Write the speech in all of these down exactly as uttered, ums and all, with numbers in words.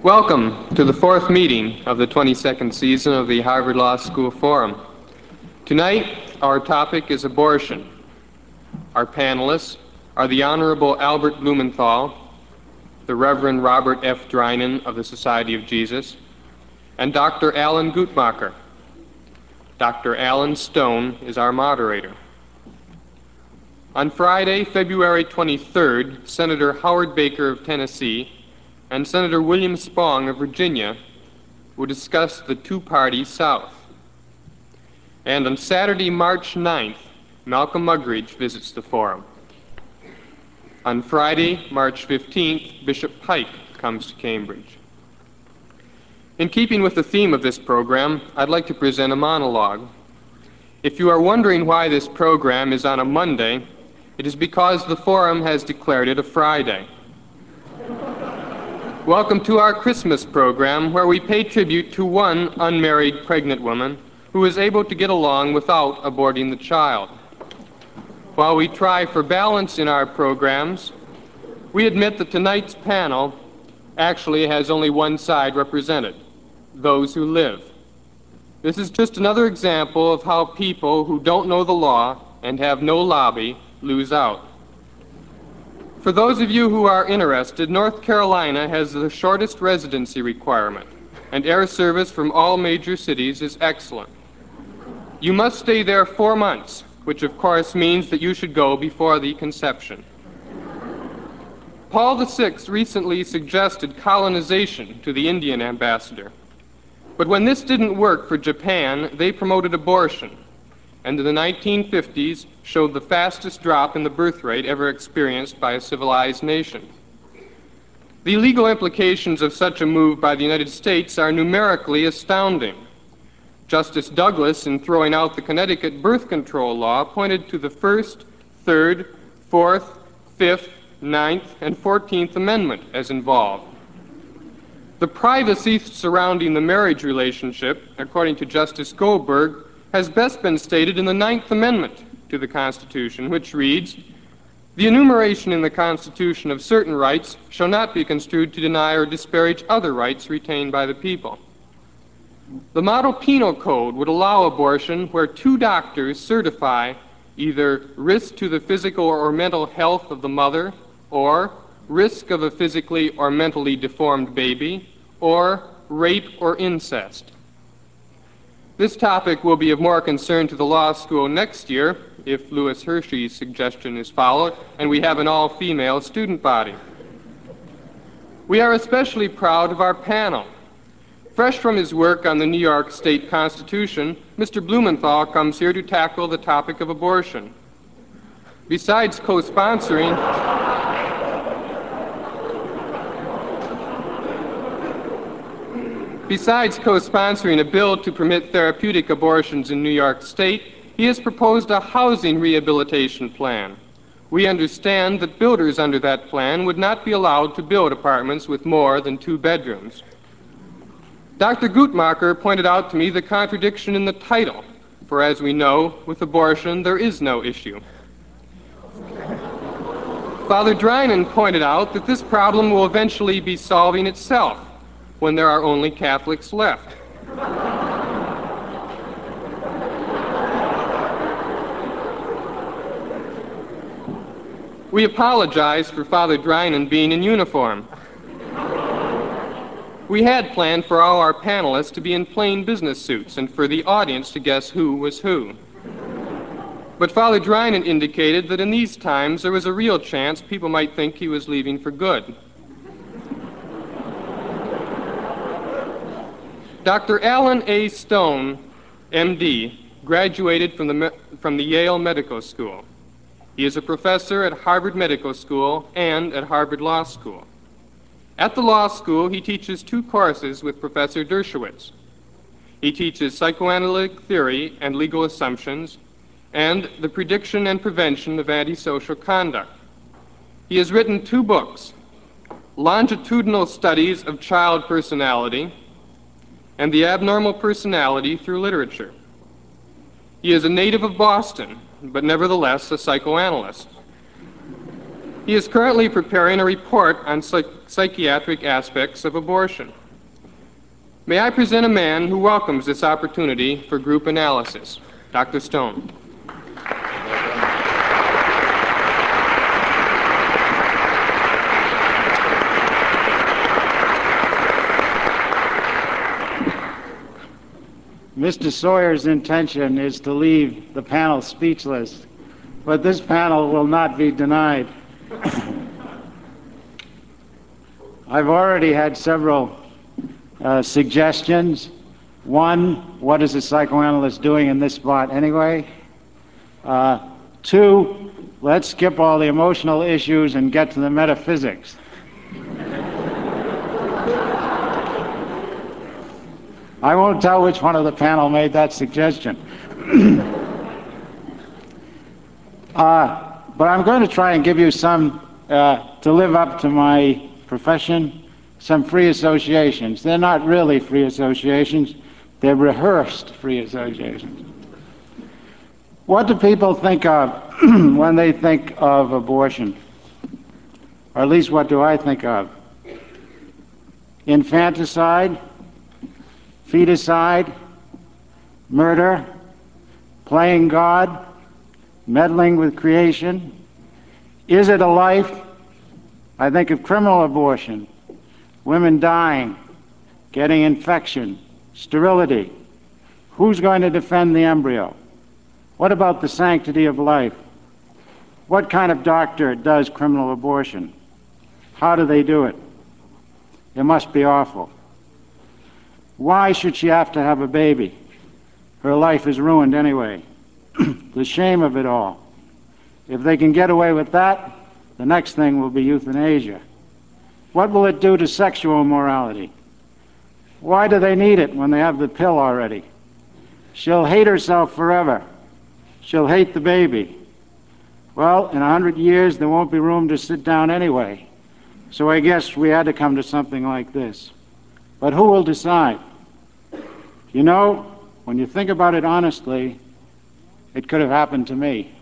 Welcome to the fourth meeting of the twenty-second season of the Harvard Law School Forum. Tonight, our topic is abortion. Our panelists are the Honorable Albert Blumenthal, the Reverend Robert F. Drinan of the Society of Jesus, and Doctor Alan Guttmacher. Doctor Alan Stone is our moderator. On Friday, February twenty-third, Senator Howard Baker of Tennessee and Senator William Spong of Virginia will discuss the two-party South. And on Saturday, March ninth, Malcolm Muggeridge visits the forum. On Friday, March fifteenth, Bishop Pike comes to Cambridge. In keeping with the theme of this program, I'd like to present a monologue. If you are wondering why this program is on a Monday, it is because the forum has declared it a Friday. Welcome to our Christmas program, where we pay tribute to one unmarried pregnant woman who is able to get along without aborting the child. While we try for balance in our programs, we admit that tonight's panel actually has only one side represented: those who live. This is just another example of how people who don't know the law and have no lobby lose out. For those of you who are interested, North Carolina has the shortest residency requirement, and air service from all major cities is excellent. You must stay there four months, which of course means that you should go before the conception. Paul the Sixth recently suggested colonization to the Indian ambassador. But when this didn't work for Japan, they promoted abortion, and in the nineteen fifties showed the fastest drop in the birth rate ever experienced by a civilized nation. The legal implications of such a move by the United States are numerically astounding. Justice Douglas, in throwing out the Connecticut birth control law, pointed to the First, Third, Fourth, Fifth, Ninth, and Fourteenth Amendment as involved. The privacy surrounding the marriage relationship, according to Justice Goldberg, has best been stated in the Ninth Amendment to the Constitution, which reads, "The enumeration in the Constitution of certain rights shall not be construed to deny or disparage other rights retained by the people." The Model Penal Code would allow abortion where two doctors certify either risk to the physical or mental health of the mother, or risk of a physically or mentally deformed baby, or rape or incest. This topic will be of more concern to the law school next year if Louis Hershey's suggestion is followed and we have an all-female student body. We are especially proud of our panel. Fresh from his work on the New York State Constitution, Mister Blumenthal comes here to tackle the topic of abortion. Besides co-sponsoring, Besides co-sponsoring a bill to permit therapeutic abortions in New York State, he has proposed a housing rehabilitation plan. We understand that builders under that plan would not be allowed to build apartments with more than two bedrooms. Doctor Guttmacher pointed out to me the contradiction in the title, for as we know, with abortion there is no issue. Father Drinan pointed out that this problem will eventually be solving itself when there are only Catholics left. We apologize for Father Drinan being in uniform. We had planned for all our panelists to be in plain business suits and for the audience to guess who was who. But Father Drinan indicated that in these times there was a real chance people might think he was leaving for good. Doctor Alan A. Stone, M D, graduated from the, from the Yale Medical School. He is a professor at Harvard Medical School and at Harvard Law School. At the law school, he teaches two courses with Professor Dershowitz. He teaches psychoanalytic theory and legal assumptions and the prediction and prevention of antisocial conduct. He has written two books, Longitudinal Studies of Child Personality and The Abnormal Personality Through Literature. He is a native of Boston, but nevertheless a psychoanalyst. He is currently preparing a report on psych psychiatric aspects of abortion. May I present a man who welcomes this opportunity for group analysis, Doctor Stone. Mister Sawyer's intention is to leave the panel speechless, but this panel will not be denied. I've already had several uh, suggestions. One, what is a psychoanalyst doing in this spot anyway? Uh, two, let's skip all the emotional issues and get to the metaphysics. I won't tell which one of the panel made that suggestion. uh, but I'm going to try and give you some, uh, to live up to my profession, some free associations. They're not really free associations, they're rehearsed free associations. What do people think of when they think of abortion? Or at least what do I think of? Infanticide? Feticide, murder, playing God, meddling with creation. Is it a life? I think of criminal abortion, women dying, getting infection, sterility. Who's going to defend the embryo? What about the sanctity of life? What kind of doctor does criminal abortion? How do they do it? It must be awful. Why should she have to have a baby? Her life is ruined anyway. The shame of it all. If they can get away with that, the next thing will be euthanasia. What will it do to sexual morality? Why do they need it when they have the pill already? She'll hate herself forever. She'll hate the baby. Well, in a hundred years, there won't be room to sit down anyway. So I guess we had to come to something like this. But who will decide? You know, when you think about it honestly, it could have happened to me.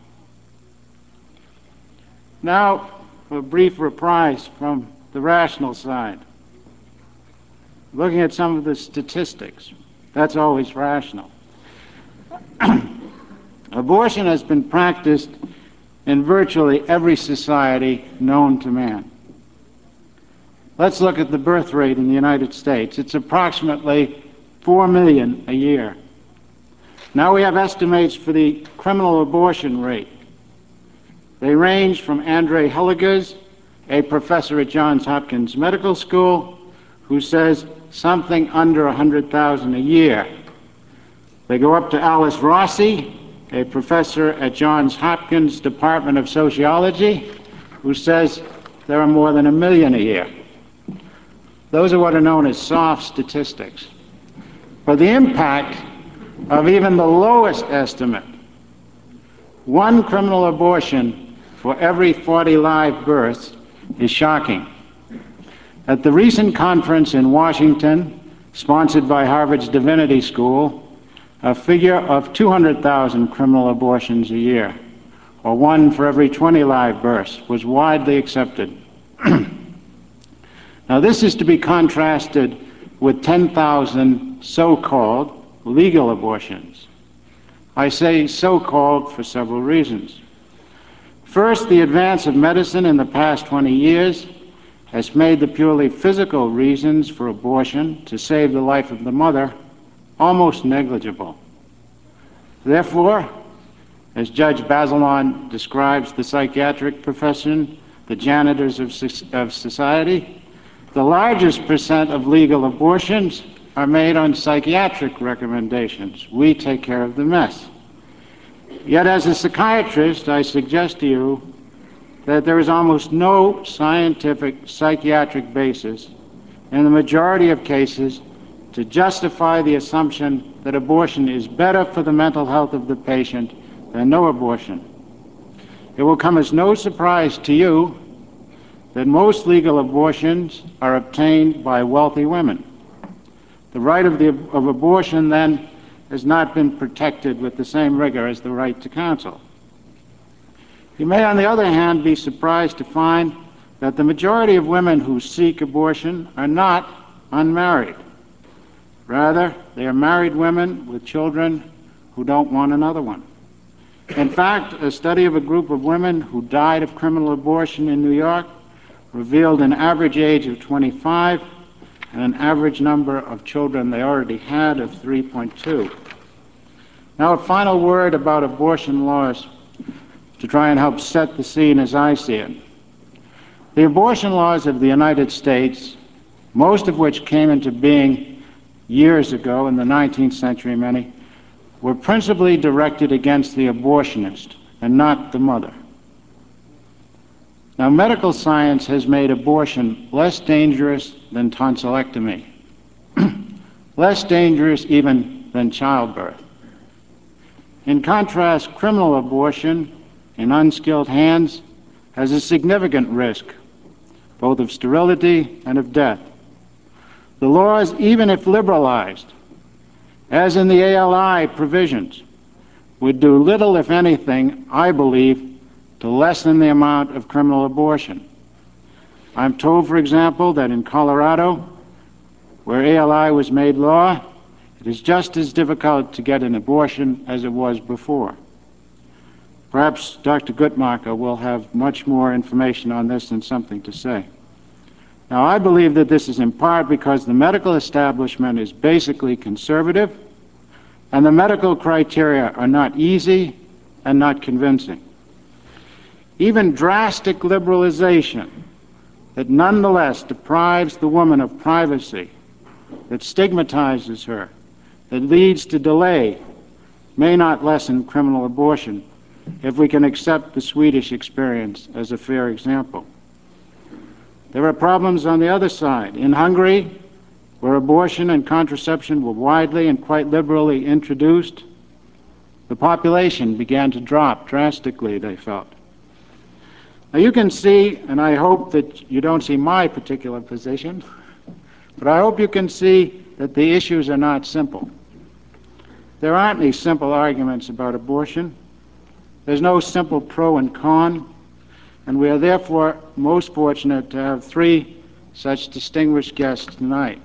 Now, a brief reprise from the rational side. Looking at some of the statistics, that's always rational. Abortion has been practiced in virtually every society known to man. Let's look at the birth rate in the United States. It's approximately four million a year. Now we have estimates for the criminal abortion rate. They range from Andre Hilliges, a professor at Johns Hopkins Medical School, who says something under one hundred thousand a year. They go up to Alice Rossi, a professor at Johns Hopkins Department of Sociology, who says there are more than a million a year. Those are what are known as soft statistics. For the impact of even the lowest estimate, one criminal abortion for every forty live births is shocking. At the recent conference in Washington, sponsored by Harvard's Divinity School, a figure of two hundred thousand criminal abortions a year, or one for every twenty live births, was widely accepted. Now this is to be contrasted with ten thousand so-called legal abortions. I say so-called for several reasons. First, the advance of medicine in the past twenty years has made the purely physical reasons for abortion to save the life of the mother almost negligible. Therefore, as Judge Bazelon describes the psychiatric profession, the janitors of, of society, the largest percent of legal abortions are made on psychiatric recommendations. We take care of the mess. Yet as a psychiatrist, I suggest to you that there is almost no scientific psychiatric basis in the majority of cases to justify the assumption that abortion is better for the mental health of the patient than no abortion. It will come as no surprise to you that most legal abortions are obtained by wealthy women. The right of, the, of abortion, then, has not been protected with the same rigor as the right to counsel. You may, on the other hand, be surprised to find that the majority of women who seek abortion are not unmarried. Rather, they are married women with children who don't want another one. In fact, a study of a group of women who died of criminal abortion in New York revealed an average age of twenty-five and an average number of children they already had of three point two. Now, a final word about abortion laws to try and help set the scene as I see it. The abortion laws of the United States, most of which came into being years ago in the nineteenth century, many, were principally directed against the abortionist and not the mother. Now, medical science has made abortion less dangerous than tonsillectomy, less dangerous even than childbirth. In contrast, criminal abortion in unskilled hands has a significant risk, both of sterility and of death. The laws, even if liberalized, as in the A L I provisions, would do little, if anything, I believe, to lessen the amount of criminal abortion. I'm told, for example, that in Colorado, where A L I was made law, it is just as difficult to get an abortion as it was before. Perhaps Doctor Guttmacher will have much more information on this and something to say. Now, I believe that this is in part because the medical establishment is basically conservative, and the medical criteria are not easy and not convincing. Even drastic liberalization that nonetheless deprives the woman of privacy, that stigmatizes her, that leads to delay, may not lessen criminal abortion, if we can accept the Swedish experience as a fair example. There are problems on the other side. In Hungary, where abortion and contraception were widely and quite liberally introduced, the population began to drop drastically, they felt. Now you can see, and I hope that you don't see my particular position, but I hope you can see that the issues are not simple. There aren't any simple arguments about abortion. There's no simple pro and con, and we are therefore most fortunate to have three such distinguished guests tonight.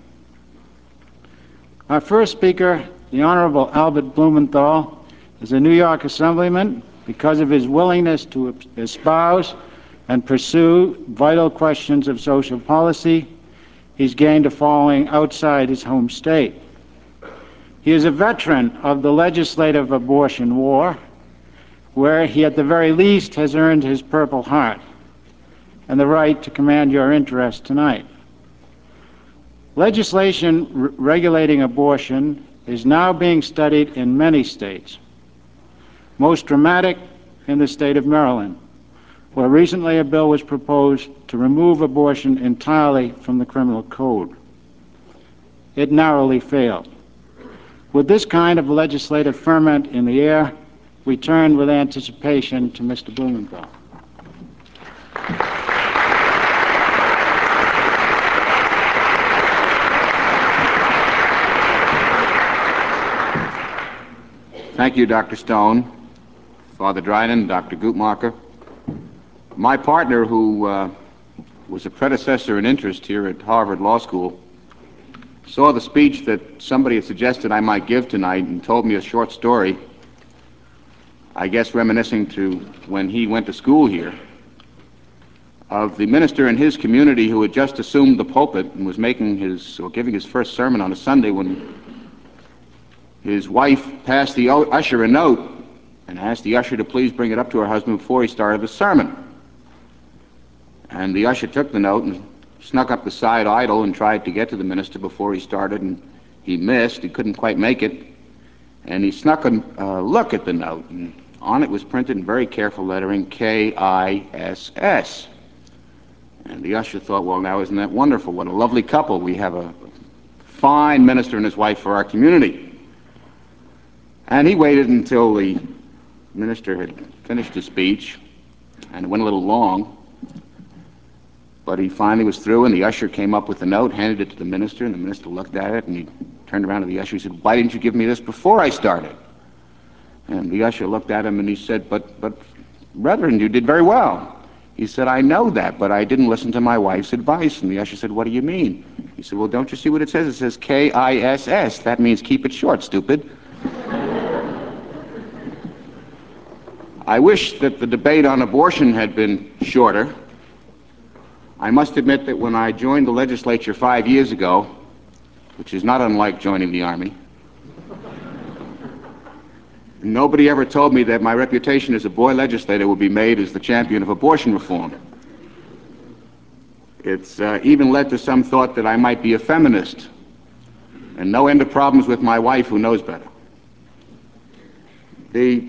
Our first speaker, the Honorable Albert Blumenthal, is a New York Assemblyman. Because of his willingness to espouse and pursue vital questions of social policy, he's gained a following outside his home state. He is a veteran of the legislative abortion war, where he at the very least has earned his Purple Heart and the right to command your interest tonight. Legislation r- regulating abortion is now being studied in many states, most dramatic in the state of Maryland, where recently a bill was proposed to remove abortion entirely from the criminal code. It narrowly failed. With this kind of legislative ferment in the air, we turn with anticipation to Mister Blumenthal. Thank you, Doctor Stone, Father Dryden, Doctor Guttmacher. My partner, who uh, was a predecessor in interest here at Harvard Law School, saw the speech that somebody had suggested I might give tonight and told me a short story, I guess reminiscing to when he went to school here, of the minister in his community who had just assumed the pulpit and was making his, or giving his first sermon on a Sunday when his wife passed the usher a note and asked the usher to please bring it up to her husband before he started the sermon. And the usher took the note and snuck up the side aisle and tried to get to the minister before he started, and he missed. He couldn't quite make it. And he snuck a uh, look at the note, and on it was printed in very careful lettering, K I S S. And the usher thought, well, now isn't that wonderful? What a lovely couple. We have a fine minister and his wife for our community. And he waited until the minister had finished his speech, and it went a little long, but he finally was through, and the usher came up with the note, handed it to the minister, and the minister looked at it, and he turned around to the usher and said, why didn't you give me this before I started? And the usher looked at him and he said, but, but, "Reverend, you did very well." He said, "I know that, but I didn't listen to my wife's advice." And the usher said, "What do you mean?" He said, "Well, don't you see what it says? It says K I S S. That means keep it short, stupid." I wish that the debate on abortion had been shorter. I must admit that when I joined the legislature five years ago, which is not unlike joining the Army, nobody ever told me that my reputation as a boy legislator would be made as the champion of abortion reform. It's uh, even led to some thought that I might be a feminist, and no end of problems with my wife, who knows better. The,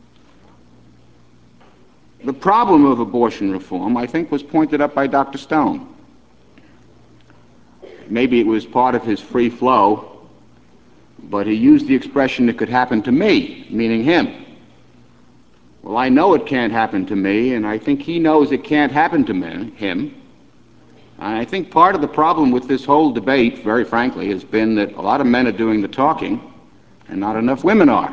the problem of abortion reform, I think, was pointed up by Doctor Stone. Maybe it was part of his free flow, but he used the expression, "it could happen to me," meaning him. Well, I know it can't happen to me, and I think he knows it can't happen to me, him. And I think part of the problem with this whole debate, very frankly, has been that a lot of men are doing the talking and not enough women are.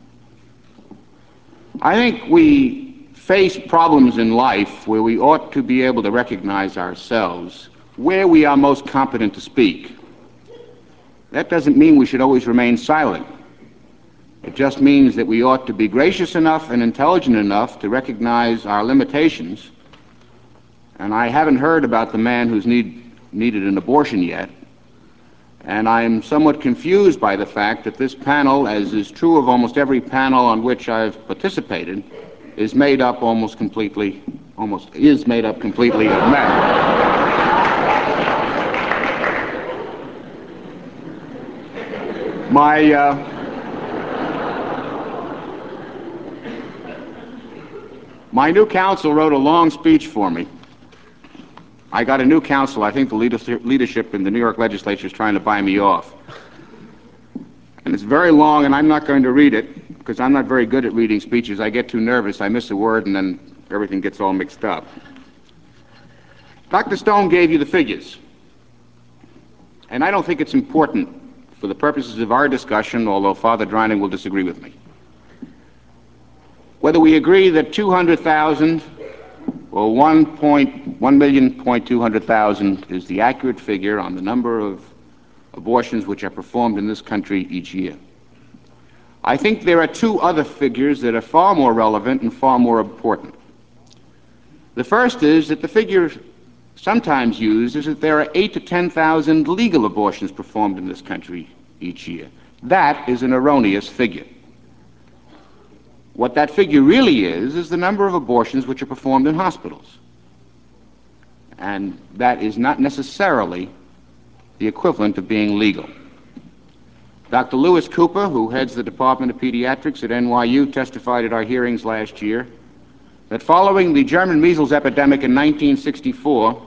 I think we face problems in life where we ought to be able to recognize ourselves where we are most competent to speak. That doesn't mean we should always remain silent. It just means that we ought to be gracious enough and intelligent enough to recognize our limitations. And I haven't heard about the man who's need, needed an abortion yet. And I'm somewhat confused by the fact that this panel, as is true of almost every panel on which I've participated, is made up almost completely, almost is made up completely of men. My, uh, my new counsel wrote a long speech for me. I got a new counsel. I think the leadership in the New York legislature is trying to buy me off. And it's very long, and I'm not going to read it, because I'm not very good at reading speeches. I get too nervous, I miss a word, and then everything gets all mixed up. Doctor Stone gave you the figures. And I don't think it's important for the purposes of our discussion, although Father Dreining will disagree with me. Whether we agree that two hundred thousand or one point one million point two hundred thousand is the accurate figure on the number of abortions which are performed in this country each year. I think there are two other figures that are far more relevant and far more important. The first is that the figure sometimes used is that there are eight to ten thousand legal abortions performed in this country each year. That is an erroneous figure. What that figure really is is the number of abortions which are performed in hospitals. And that is not necessarily the equivalent of being legal. Doctor Lewis Cooper, who heads the Department of Pediatrics at N Y U, testified at our hearings last year that following the German measles epidemic in nineteen sixty-four,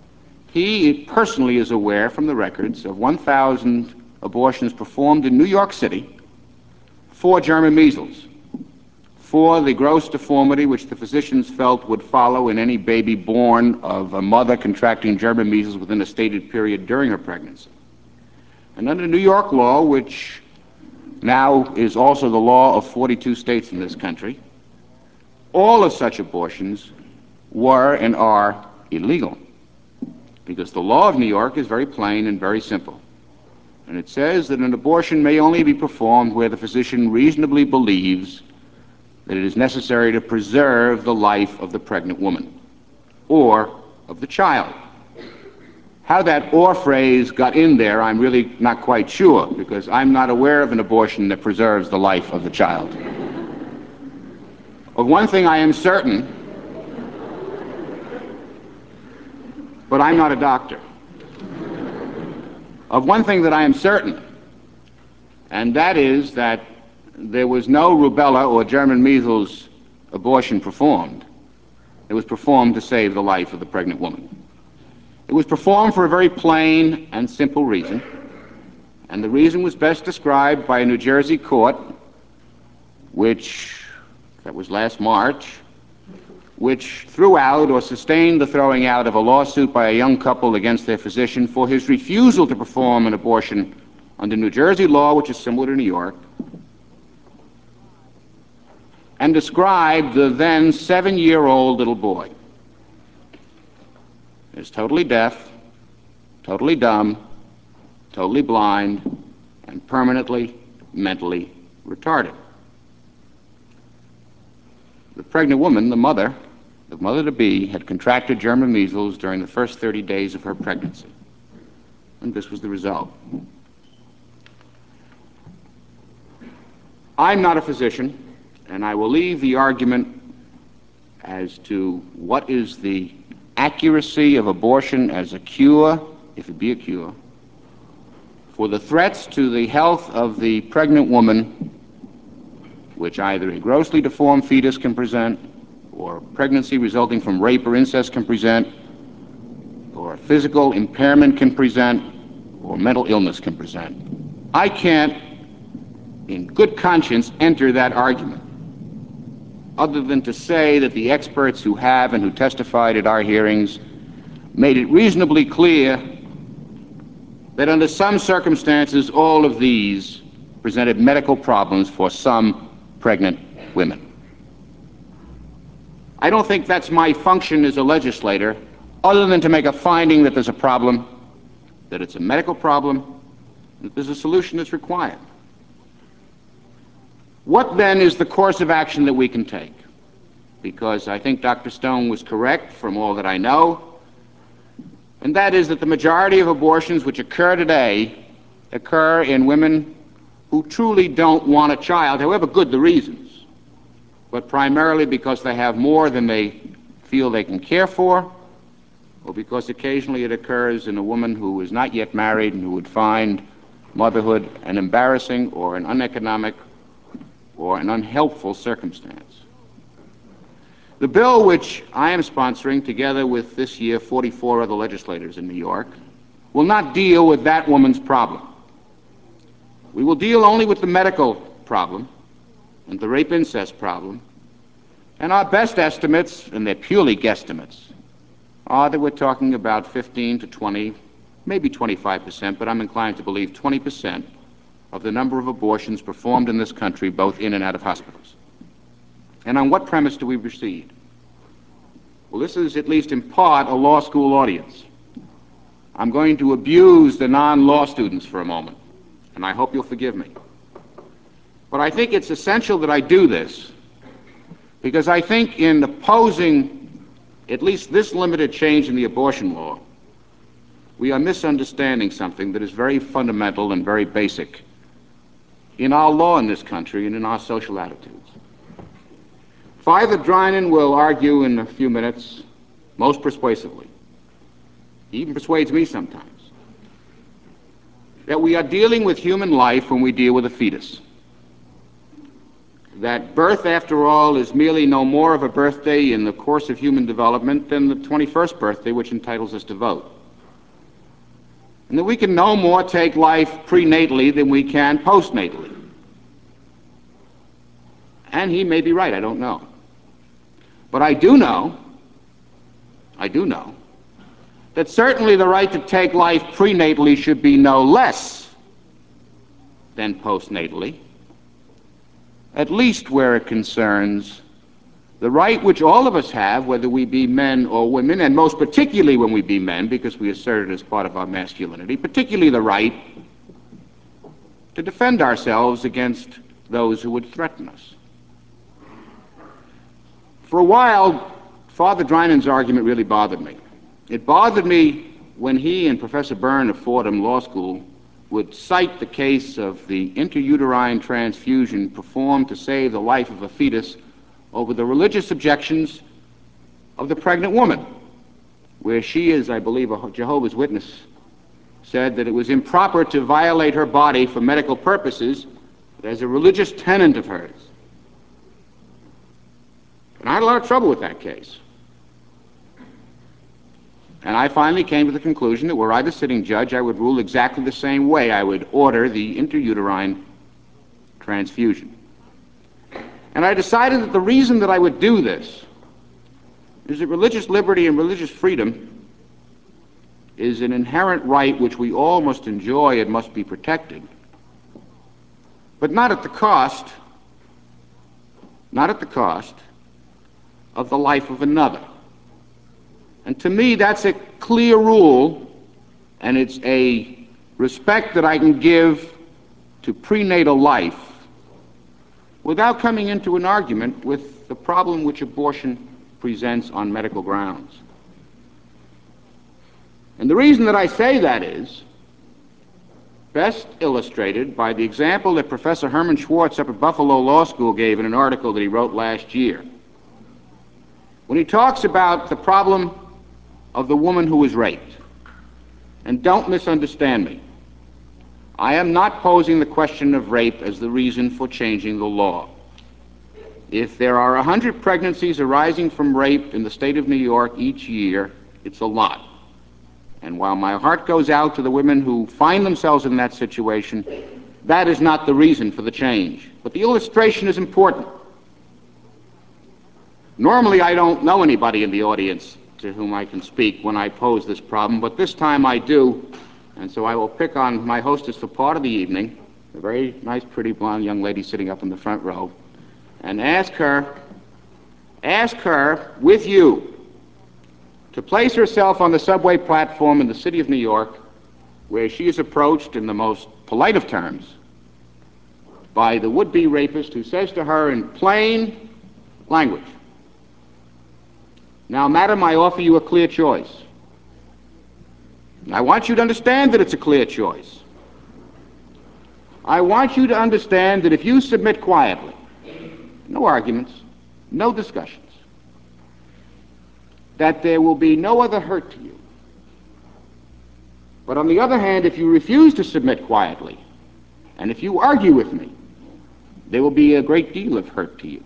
he personally is aware from the records of one thousand abortions performed in New York City for German measles, for the gross deformity which the physicians felt would follow in any baby born of a mother contracting German measles within a stated period during her pregnancy. And under New York law, which now is also the law of forty-two states in this country, all of such abortions were and are illegal, because the law of New York is very plain and very simple. And it says that an abortion may only be performed where the physician reasonably believes that it is necessary to preserve the life of the pregnant woman or of the child. How that "or" phrase got in there, I'm really not quite sure, because I'm not aware of an abortion that preserves the life of the child. Of one thing I am certain, but I'm not a doctor. Of one thing that I am certain, and that is that there was no rubella or German measles abortion performed. It was performed to save the life of the pregnant woman. It was performed for a very plain and simple reason, and the reason was best described by a New Jersey court, which, that was last March, which threw out or sustained the throwing out of a lawsuit by a young couple against their physician for his refusal to perform an abortion under New Jersey law, which is similar to New York, and described the then seven-year-old little boy as totally deaf, totally dumb, totally blind, and permanently mentally retarded. The pregnant woman, the mother, the mother-to-be, had contracted German measles during the first thirty days of her pregnancy, and this was the result. I'm not a physician, and I will leave the argument as to what is the accuracy of abortion as a cure, if it be a cure, for the threats to the health of the pregnant woman, which either a grossly deformed fetus can present, or pregnancy resulting from rape or incest can present, or physical impairment can present, or mental illness can present. I can't, in good conscience, enter that argument, other than to say that the experts who have and who testified at our hearings made it reasonably clear that under some circumstances all of these presented medical problems for some pregnant women. I don't think that's my function as a legislator, other than to make a finding that there's a problem, that it's a medical problem, that there's a solution that's required. What then is the course of action that we can take? Because I think Doctor Stone was correct from all that I know, and that is that the majority of abortions which occur today occur in women who truly don't want a child, however good the reasons, but primarily because they have more than they feel they can care for, or because occasionally it occurs in a woman who is not yet married and who would find motherhood an embarrassing or an uneconomic or an unhelpful circumstance. The bill which I am sponsoring, together with this year forty-four other legislators in New York, will not deal with that woman's problem. We will deal only with the medical problem and the rape incest problem, and our best estimates, and they're purely guesstimates, are that we're talking about fifteen to twenty, maybe twenty-five percent, but I'm inclined to believe twenty percent of the number of abortions performed in this country, both in and out of hospitals. And on what premise do we proceed? Well, this is, at least in part, a law school audience. I'm going to abuse the non-law students for a moment, and I hope you'll forgive me. But I think it's essential that I do this, because I think in opposing at least this limited change in the abortion law, we are misunderstanding something that is very fundamental and very basic in our law in this country and in our social attitudes. Father Drinan will argue in a few minutes most persuasively, he even persuades me sometimes, that we are dealing with human life when we deal with a fetus. That birth, after all, is merely no more of a birthday in the course of human development than the twenty-first birthday which entitles us to vote. And that we can no more take life prenatally than we can postnatally. And he may be right, I don't know. But I do know, I do know, that certainly the right to take life prenatally should be no less than postnatally, at least where it concerns the right which all of us have, whether we be men or women, and most particularly when we be men, because we assert it as part of our masculinity, particularly the right to defend ourselves against those who would threaten us. For a while, Father Drinan's argument really bothered me. It bothered me when he and Professor Byrne of Fordham Law School would cite the case of the intrauterine transfusion performed to save the life of a fetus over the religious objections of the pregnant woman, where she, as I believe a Jehovah's Witness, said that it was improper to violate her body for medical purposes as a religious tenet of hers. And I had a lot of trouble with that case. And I finally came to the conclusion that were I the sitting judge, I would rule exactly the same way. I would order the intrauterine transfusion. And I decided that the reason that I would do this is that religious liberty and religious freedom is an inherent right which we all must enjoy and must be protected, but not at the cost not at the cost of the life of another. And to me, that's a clear rule, and it's a respect that I can give to prenatal life without coming into an argument with the problem which abortion presents on medical grounds. And the reason that I say that is best illustrated by the example that Professor Herman Schwartz up at Buffalo Law School gave in an article that he wrote last year, when he talks about the problem of the woman who was raped. And don't misunderstand me. I am not posing the question of rape as the reason for changing the law. If there are one hundred pregnancies arising from rape in the state of New York each year, it's a lot. And while my heart goes out to the women who find themselves in that situation, that is not the reason for the change. But the illustration is important. Normally, I don't know anybody in the audience to whom I can speak when I pose this problem, but this time I do, and so I will pick on my hostess for part of the evening, a very nice, pretty, blonde young lady sitting up in the front row, and ask her, ask her, with you, to place herself on the subway platform in the city of New York, where she is approached in the most polite of terms by the would-be rapist, who says to her in plain language, "Now, madam, I offer you a clear choice. I want you to understand that it's a clear choice. I want you to understand that if you submit quietly, no arguments, no discussions, that there will be no other hurt to you. But on the other hand, if you refuse to submit quietly, and if you argue with me, there will be a great deal of hurt to you."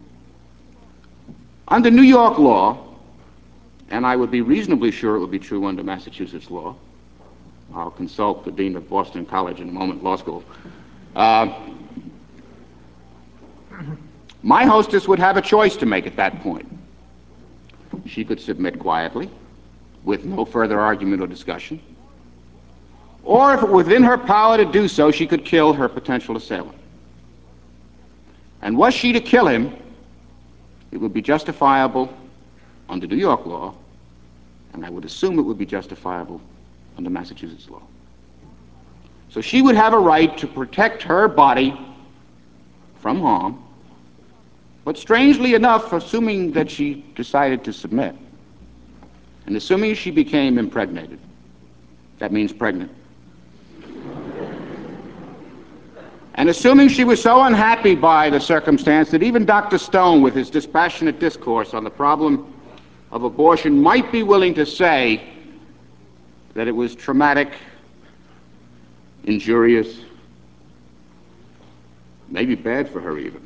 Under New York law, and I would be reasonably sure it would be true under Massachusetts law, I'll consult the dean of Boston College in a moment, law school, uh, my hostess would have a choice to make at that point. She could submit quietly, with no further argument or discussion, or if it were within her power to do so, she could kill her potential assailant. And was she to kill him, it would be justifiable under New York law, and I would assume it would be justifiable under Massachusetts law. So she would have a right to protect her body from harm, but strangely enough, assuming that she decided to submit, and assuming she became impregnated, that means pregnant, and assuming she was so unhappy by the circumstance that even Doctor Stone, with his dispassionate discourse on the problem of abortion, might be willing to say that it was traumatic, injurious, maybe bad for her even.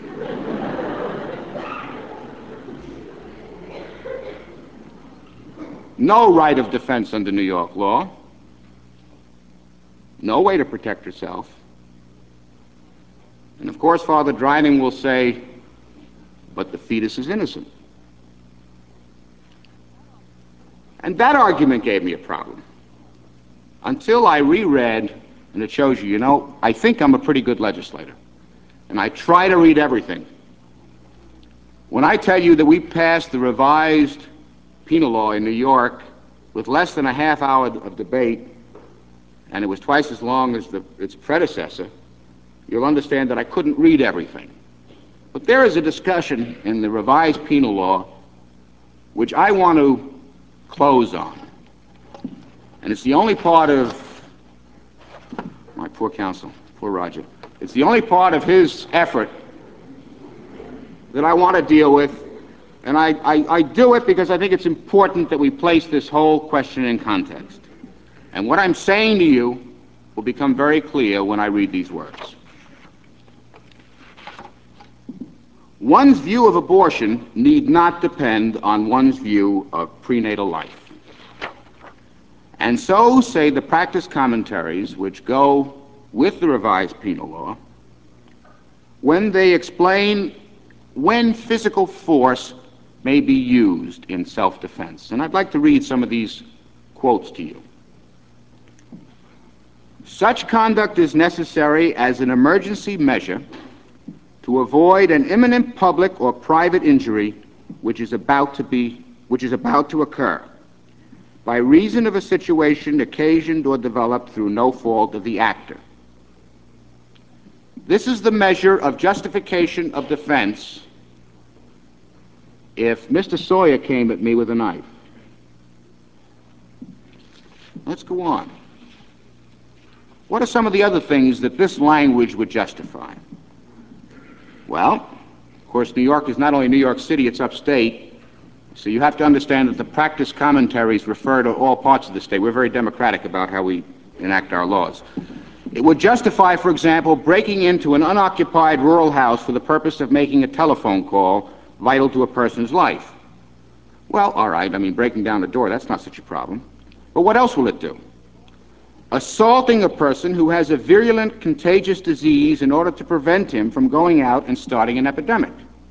No right of defense under New York law, no way to protect herself. And of course, Father Dryden will say, but the fetus is innocent. And that argument gave me a problem, until I reread, and it shows you, you know, I think I'm a pretty good legislator, and I try to read everything. When I tell you that we passed the revised penal law in New York with less than a half hour of debate, and it was twice as long as the, its predecessor, you'll understand that I couldn't read everything. But there is a discussion in the revised penal law which I want to close on. And it's the only part of, my poor counsel, poor Roger, it's the only part of his effort that I want to deal with. And I, I, I do it because I think it's important that we place this whole question in context. And what I'm saying to you will become very clear when I read these words. One's view of abortion need not depend on one's view of prenatal life. And so say the practice commentaries which go with the revised penal law when they explain when physical force may be used in self-defense. And I'd like to read some of these quotes to you. Such conduct is necessary as an emergency measure to avoid an imminent public or private injury which is about to be, which is about to occur by reason of a situation occasioned or developed through no fault of the actor. This is the measure of justification of defense if Mister Sawyer came at me with a knife. Let's go on. What are some of the other things that this language would justify? Well, of course, New York is not only New York City, it's upstate. So you have to understand that the practice commentaries refer to all parts of the state. We're very democratic about how we enact our laws. It would justify, for example, breaking into an unoccupied rural house for the purpose of making a telephone call vital to a person's life. Well, all right, I mean, breaking down the door, that's not such a problem. But what else will it do? Assaulting a person who has a virulent, contagious disease in order to prevent him from going out and starting an epidemic.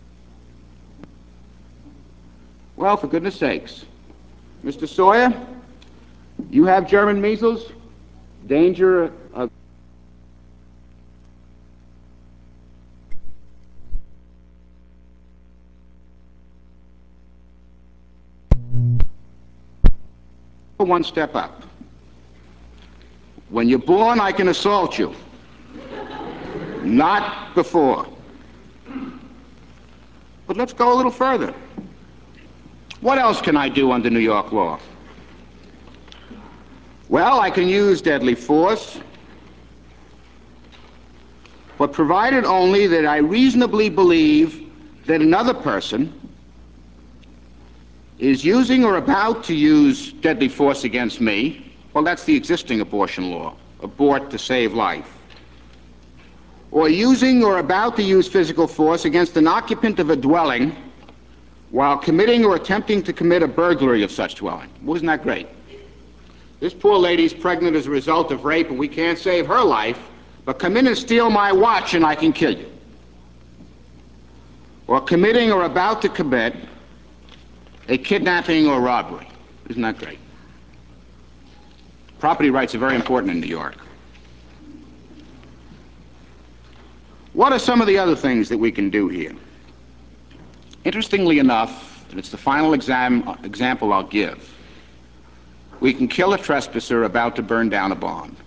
Well, for goodness sakes, Mister Sawyer, you have German measles, danger of... One step up. When you're born, I can assault you. Not before. But let's go a little further. What else can I do under New York law? Well, I can use deadly force, but provided only that I reasonably believe that another person is using or about to use deadly force against me. Well, that's the existing abortion law, abort to save life. Or using or about to use physical force against an occupant of a dwelling while committing or attempting to commit a burglary of such dwelling. Wasn't that great? This poor lady's pregnant as a result of rape and we can't save her life, but come in and steal my watch and I can kill you. Or committing or about to commit a kidnapping or robbery. Isn't that great? Property rights are very important in New York. What are some of the other things that we can do here? Interestingly enough, and it's the final exam, example I'll give, we can kill a trespasser about to burn down a barn.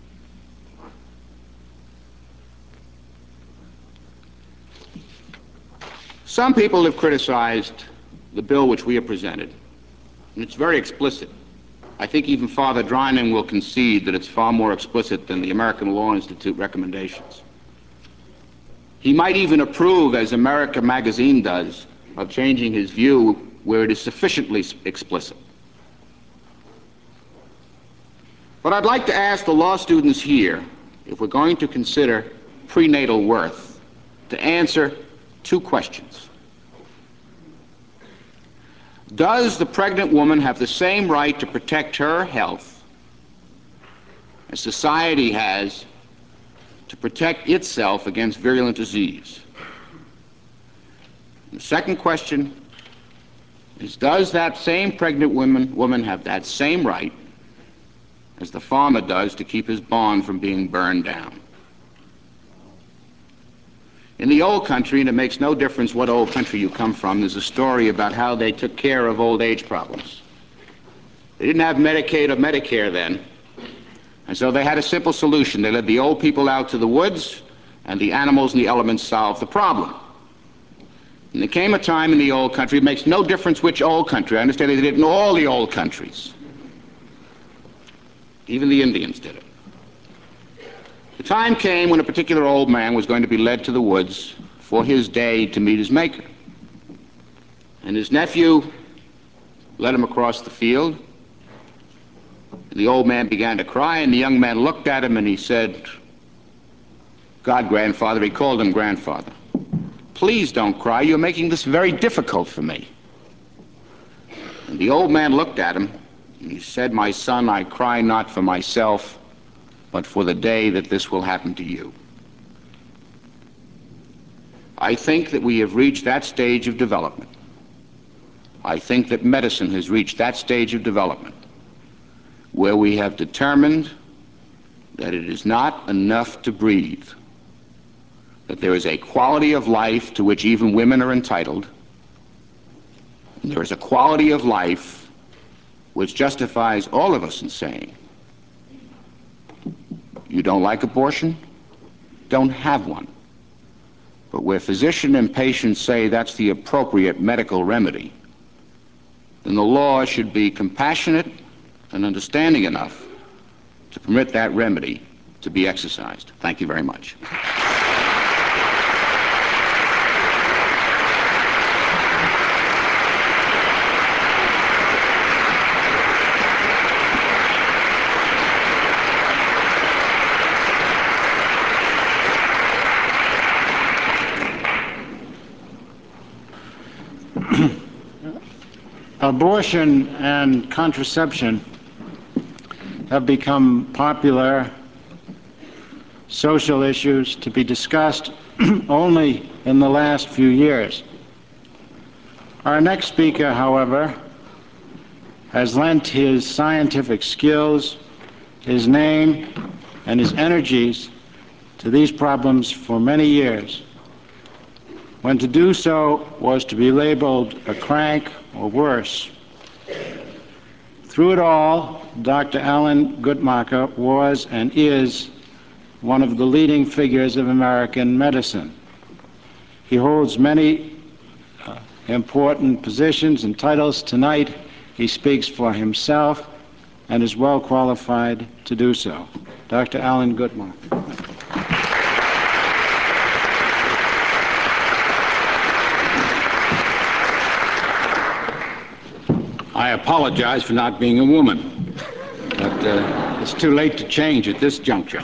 Some people have criticized the bill which we have presented, and it's very explicit. I think even Father Drynan will concede that it's far more explicit than the American Law Institute recommendations. He might even approve, as America Magazine does, of changing his view where it is sufficiently explicit. But I'd like to ask the law students here, if we're going to consider prenatal worth, to answer two questions. Does the pregnant woman have the same right to protect her health as society has to protect itself against virulent disease? The second question is, does that same pregnant woman, woman have that same right as the farmer does to keep his barn from being burned down? In the old country, and it makes no difference what old country you come from, there's a story about how they took care of old age problems. They didn't have Medicaid or Medicare then, and so they had a simple solution. They led the old people out to the woods, and the animals and the elements solved the problem. And there came a time in the old country, it makes no difference which old country, I understand they did it in all the old countries. Even the Indians did it. The time came when a particular old man was going to be led to the woods for his day to meet his maker. And his nephew led him across the field. The old man began to cry, and the young man looked at him and he said, "God, grandfather," he called him grandfather, "please don't cry. You're making this very difficult for me." And the old man looked at him and he said, "My son, I cry not for myself, but for the day that this will happen to you." I think that we have reached that stage of development. I think that medicine has reached that stage of development where we have determined that it is not enough to breathe, that there is a quality of life to which even women are entitled. And there is a quality of life which justifies all of us in saying, you don't like abortion? Don't have one. But where physician and patient say that's the appropriate medical remedy, then the law should be compassionate and understanding enough to permit that remedy to be exercised. Thank you very much. Abortion and contraception have become popular social issues to be discussed only in the last few years. Our next speaker, however, has lent his scientific skills, his name, and his energies to these problems for many years, when to do so was to be labeled a crank or worse. Through it all, Doctor Alan Guttmacher was and is one of the leading figures of American medicine. He holds many uh, important positions and titles. Tonight, he speaks for himself and is well qualified to do so. Doctor Alan Guttmacher. I apologize for not being a woman, but uh, it's too late to change at this juncture.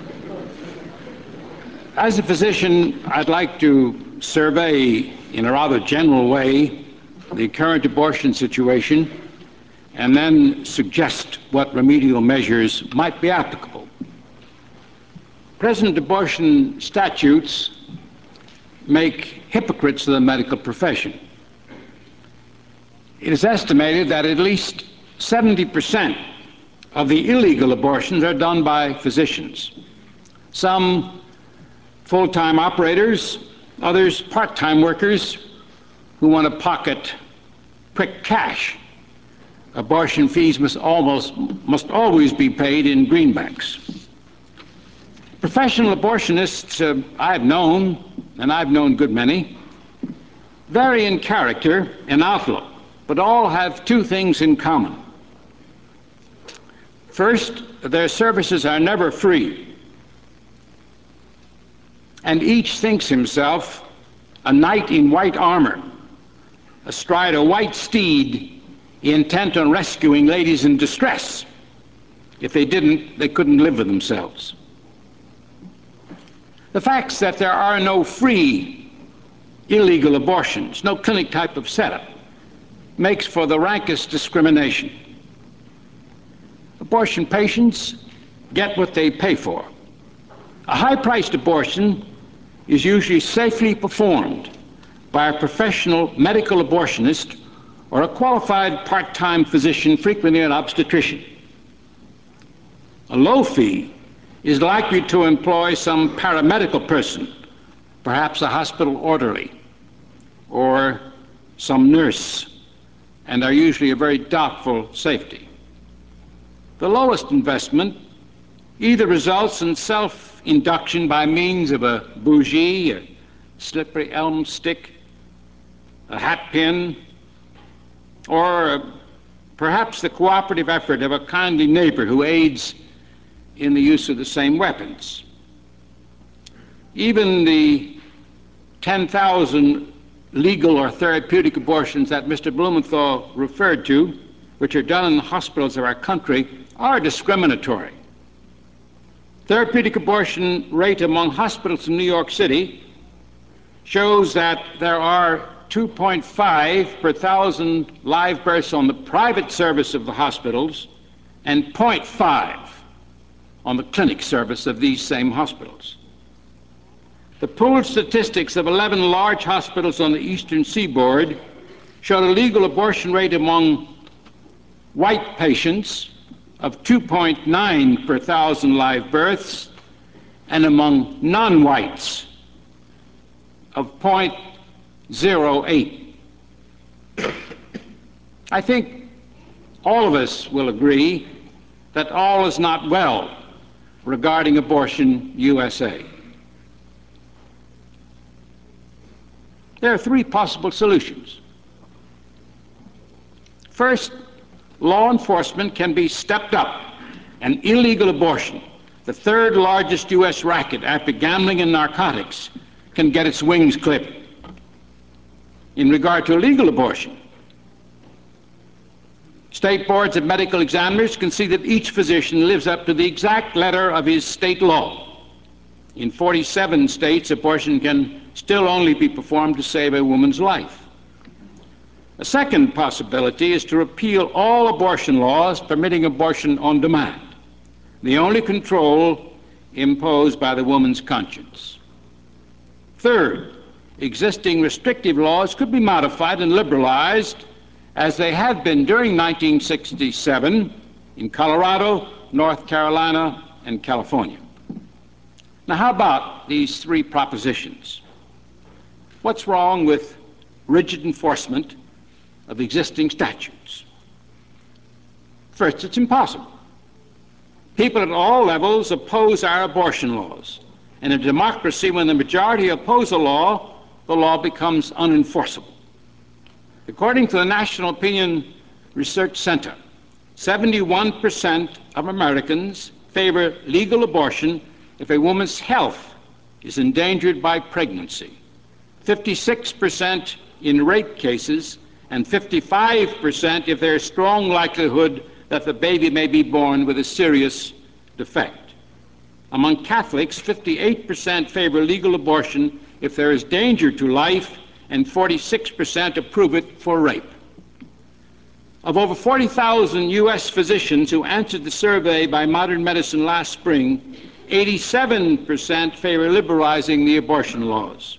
As a physician, I'd like to survey, in a rather general way, the current abortion situation and then suggest what remedial measures might be applicable. Present abortion statutes make hypocrites of the medical profession. It is estimated that at least seventy percent of the illegal abortions are done by physicians. Some full-time operators, others part-time workers who want to pocket quick cash. Abortion fees must almost must always be paid in greenbacks. Professional abortionists uh, I've known, and I've known a good many, vary in character and outlook, but all have two things in common. First, their services are never free, and each thinks himself a knight in white armor, astride a white steed, intent on rescuing ladies in distress. If they didn't, they couldn't live with themselves. The facts that there are no free illegal abortions, no clinic type of setup, makes for the rankest discrimination. Abortion patients get what they pay for. A high-priced abortion is usually safely performed by a professional medical abortionist or a qualified part-time physician, frequently an obstetrician. A low fee is likely to employ some paramedical person, perhaps a hospital orderly or some nurse, and are usually a very doubtful safety. The lowest investment either results in self-induction by means of a bougie, a slippery elm stick, a hat pin, or perhaps the cooperative effort of a kindly neighbor who aids in the use of the same weapons. Even the ten thousand legal or therapeutic abortions that Mister Blumenthal referred to, which are done in the hospitals of our country, are discriminatory. Therapeutic abortion rate among hospitals in New York City shows that there are two point five per thousand live births on the private service of the hospitals and zero point five on the clinic service of these same hospitals. The pooled statistics of eleven large hospitals on the eastern seaboard showed a legal abortion rate among white patients of two point nine per thousand live births, and among non-whites of zero point zero eight. I think all of us will agree that all is not well regarding abortion U S A. There are three possible solutions. First, law enforcement can be stepped up, and illegal abortion, the third largest U S racket after gambling and narcotics, can get its wings clipped. In regard to illegal abortion, state boards of medical examiners can see that each physician lives up to the exact letter of his state law. In forty-seven states, abortion can still only be performed to save a woman's life. A second possibility is to repeal all abortion laws permitting abortion on demand, the only control imposed by the woman's conscience. Third, existing restrictive laws could be modified and liberalized as they had been during nineteen sixty-seven in Colorado, North Carolina, and California. Now, how about these three propositions? What's wrong with rigid enforcement of existing statutes? First, it's impossible. People at all levels oppose our abortion laws. In a democracy, when the majority oppose a law, the law becomes unenforceable. According to the National Opinion Research Center, seventy-one percent of Americans favor legal abortion if a woman's health is endangered by pregnancy, fifty-six percent in rape cases, and fifty-five percent if there is strong likelihood that the baby may be born with a serious defect. Among Catholics, fifty-eight percent favor legal abortion if there is danger to life, and forty-six percent approve it for rape. Of over forty thousand U S physicians who answered the survey by Modern Medicine last spring, eighty-seven percent favor liberalizing the abortion laws.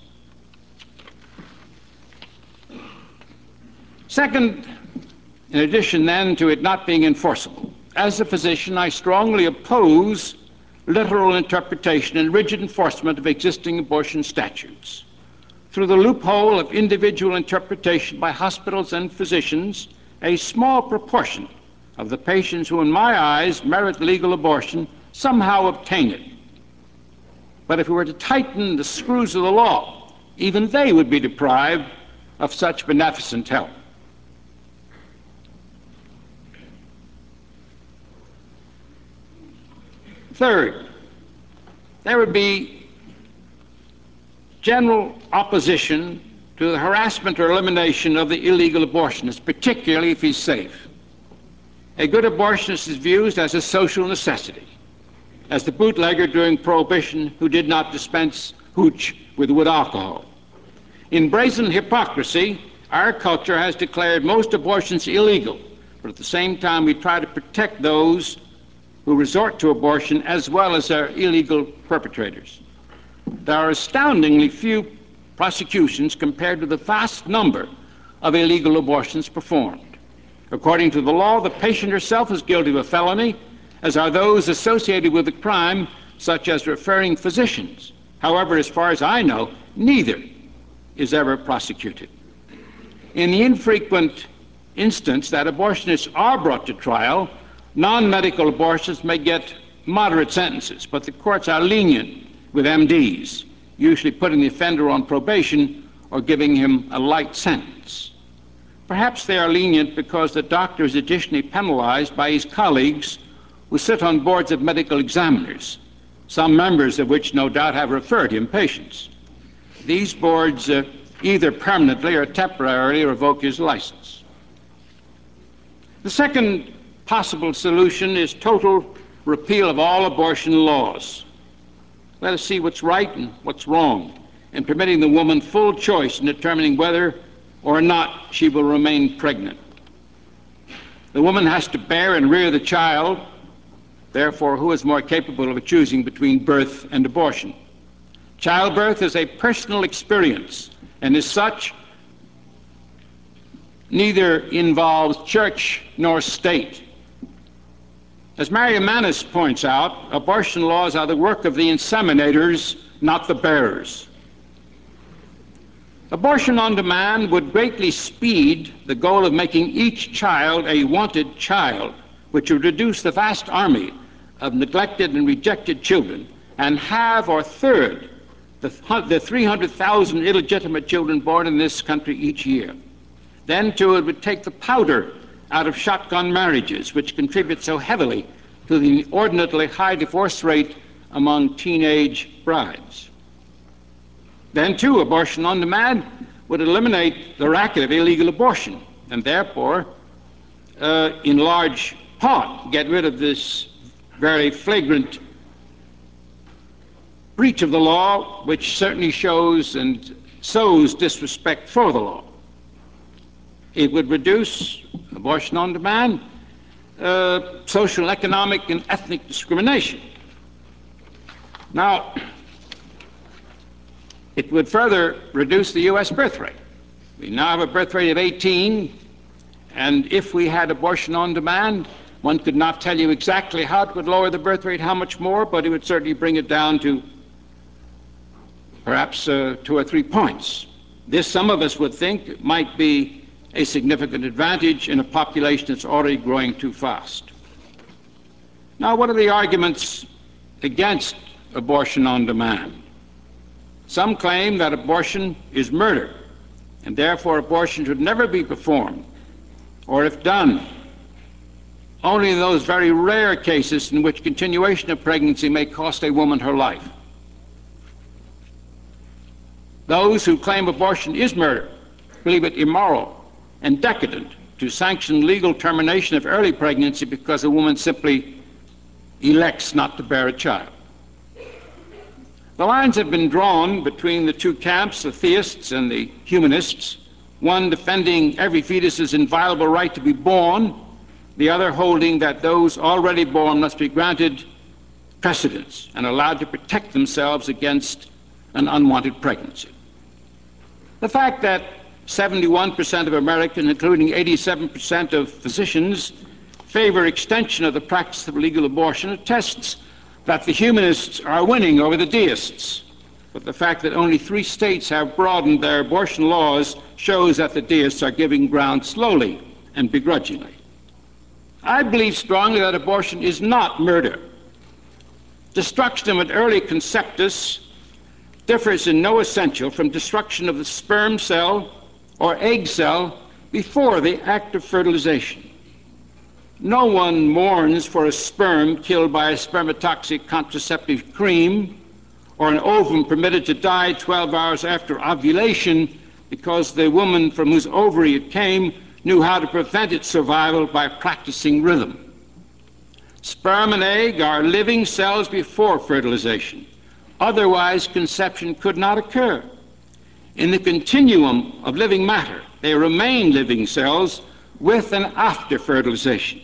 Second, in addition then to it not being enforceable, as a physician, I strongly oppose literal interpretation and rigid enforcement of existing abortion statutes. Through the loophole of individual interpretation by hospitals and physicians, a small proportion of the patients who, in my eyes, merit legal abortion somehow obtain it. But if we were to tighten the screws of the law, even they would be deprived of such beneficent help. Third, there would be general opposition to the harassment or elimination of the illegal abortionist, particularly if he's safe. A good abortionist is viewed as a social necessity, as the bootlegger during Prohibition who did not dispense hooch with wood alcohol. In brazen hypocrisy, our culture has declared most abortions illegal, but at the same time we try to protect those who resort to abortion as well as their illegal perpetrators. There are astoundingly few prosecutions compared to the vast number of illegal abortions performed. According to the law, the patient herself is guilty of a felony, as are those associated with the crime, such as referring physicians. However, as far as I know, neither is ever prosecuted. In the infrequent instance that abortionists are brought to trial, non-medical abortionists may get moderate sentences, but the courts are lenient with M Ds, usually putting the offender on probation or giving him a light sentence. Perhaps they are lenient because the doctor is additionally penalized by his colleagues who sit on boards of medical examiners, some members of which no doubt have referred him patients. These boards uh, either permanently or temporarily revoke his license. The second possible solution is total repeal of all abortion laws. Let us see what's right and what's wrong in permitting the woman full choice in determining whether or not she will remain pregnant. The woman has to bear and rear the child. Therefore, who is more capable of choosing between birth and abortion? Childbirth is a personal experience, and as such, neither involves church nor state. As Mary Manis points out, abortion laws are the work of the inseminators, not the bearers. Abortion on demand would greatly speed the goal of making each child a wanted child, which would reduce the vast army of neglected and rejected children and halve or third the, the three hundred thousand illegitimate children born in this country each year. Then, too, it would take the powder out of shotgun marriages, which contribute so heavily to the inordinately high divorce rate among teenage brides. Then, too, abortion on demand would eliminate the racket of illegal abortion and therefore, uh, in large part, get rid of this very flagrant breach of the law, which certainly shows and sows disrespect for the law. It would reduce abortion on demand, uh, social, economic, and ethnic discrimination. Now, it would further reduce the U S birth rate. We now have a birth rate of eighteen, and if we had abortion on demand, one could not tell you exactly how it would lower the birth rate, how much more, but it would certainly bring it down to perhaps uh, two or three points. This, some of us would think, might be a significant advantage in a population that's already growing too fast. Now, what are the arguments against abortion on demand? Some claim that abortion is murder, and therefore abortion should never be performed, or if done, only in those very rare cases in which continuation of pregnancy may cost a woman her life. Those who claim abortion is murder believe it immoral and decadent to sanction legal termination of early pregnancy because a woman simply elects not to bear a child. The lines have been drawn between the two camps, the theists and the humanists, one defending every fetus's inviolable right to be born, the other holding that those already born must be granted precedence and allowed to protect themselves against an unwanted pregnancy. The fact that seventy-one percent of Americans, including eighty-seven percent of physicians, favor extension of the practice of legal abortion attests that the humanists are winning over the deists. But the fact that only three states have broadened their abortion laws shows that the deists are giving ground slowly and begrudgingly. I believe strongly that abortion is not murder. Destruction of an early conceptus differs in no essential from destruction of the sperm cell or egg cell before the act of fertilization. No one mourns for a sperm killed by a spermatoxic contraceptive cream or an ovum permitted to die twelve hours after ovulation because the woman from whose ovary it came knew how to prevent its survival by practicing rhythm. Sperm and egg are living cells before fertilization. Otherwise, conception could not occur. In the continuum of living matter, they remain living cells with and after fertilization.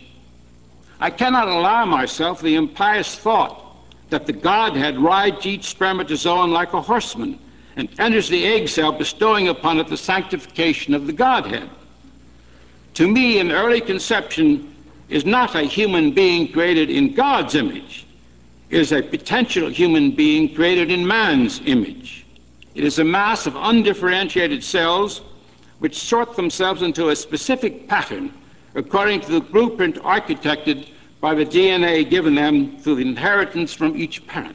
I cannot allow myself the impious thought that the Godhead rides each spermatozoon like a horseman and enters the egg cell, bestowing upon it the sanctification of the Godhead. To me, an early conception is not a human being created in God's image. It is a potential human being created in man's image. It is a mass of undifferentiated cells which sort themselves into a specific pattern according to the blueprint architected by the D N A given them through the inheritance from each parent.